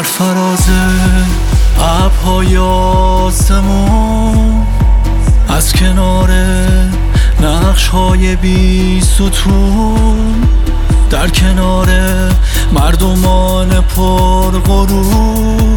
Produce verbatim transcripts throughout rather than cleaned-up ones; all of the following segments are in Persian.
فراز ابرهای آسمون، از کنار نقش‌های بی ستون، در کنار مردمان پرغرور،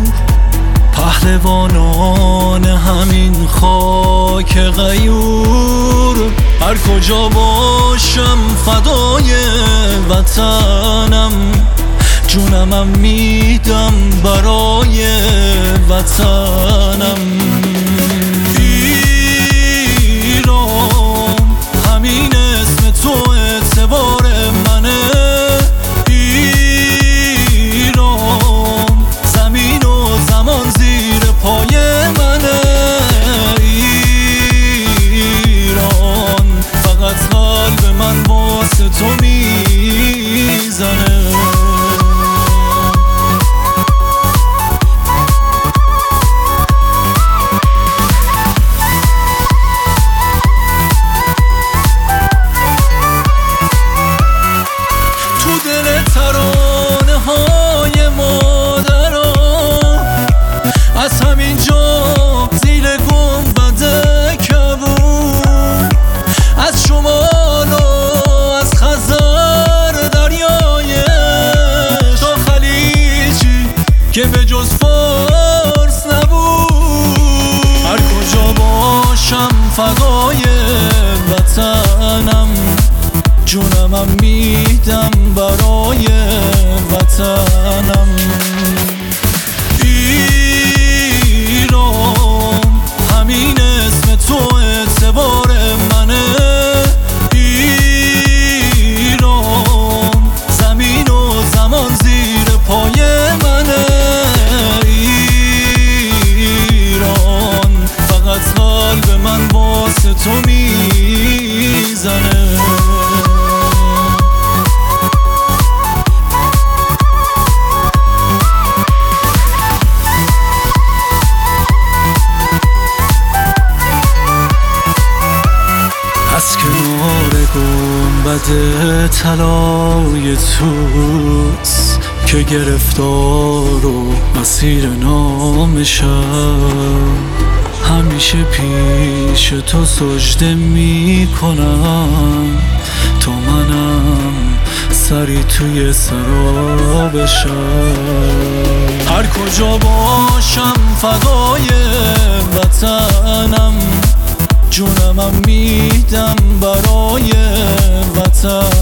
پهلوانان همین خاک غیور. هر کجا باشم فدای وطنم، جونمم میدم برای وطنم. ایران همین اسم تو اعتبار منه، ایران زمین و زمان زیر پای منه، ایران فقط قلب من واسه تو میزنه. ترانه های مادران از همین جا زیر گنبد کبود، از شمال و از خزر دریایش تا خلیجی که به جز فارس نبود. هر کجا باشم فدای وطنم، جونمم میدم برای وطنم. ایران همین اسم تو اعتبار منه، ایران زمین و زمان زیر پای منه، ایران فقط قلب من واسه تو میزنه. از کنار گنبد طلای توست که گرفتار و مسیر نامشم، همیشه پیش تو سجده می کنم تا منم سری توی سرابشم. هر کجا باشم فدای وطنم، جونمم میدم برای وطن.